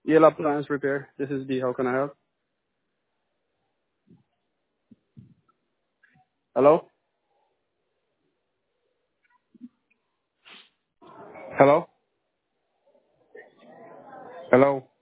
EL Appliance Repair. This is D. How can I help? Hello? Hello? Hello?